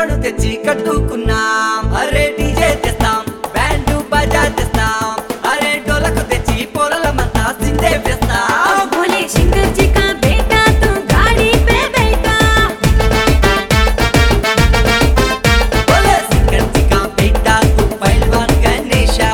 తాడు తెచ్చి కట్టుకున్నాం. అరే డీజే తెస్తాం, బ్యాండ్ బాజా తెస్తాం, అరే డోలకు తెచ్చి పొరలమంతా సిందే వేస్తాం. बोले शंकर जी का बेटा तू गाड़ी पे बैठा बोले शंकर जी का बेटा तू पहलवान गणेशा.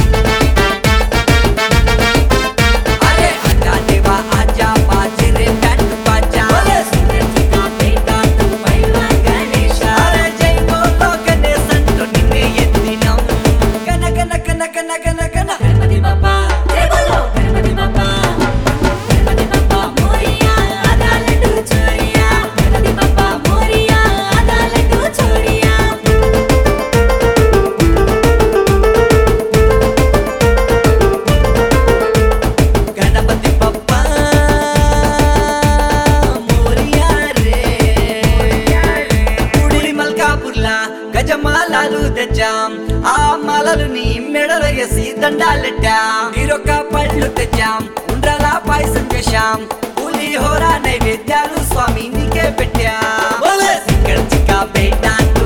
अरे आजा देवा आजा बाजे रे बैंड बाजा. बोले शंकर जी का बेटा तू पहलवान गणेशा. अरे जय बोलो गणेश अंटू निन्ने ఎత్తినం. కన కన కన కన కన కన गणपति बाप्पा जय बोलो गणपति बाप्पा गणपति बाप्पा मोरिया आधा लड्डू चोरिया गणपति बाप्पा मोरिया आधा लड्डू चोरिया గణపతి బప్ప మోరియా రే. గుడి మల్కాపుర్లా గజమాలాలు తెచ్చాం, ఆ మాలలు నీ మెడలో వేసి దండాలెట్టాం. ఈరొక్క పళ్ళు తెచ్చాం, ఉండ్రాల పాయసం చేశాం, పులిహోర నైవేద్యాలు స్వామి నీకే పెట్టాం. బోలే శంకర్ జీ కా బేటా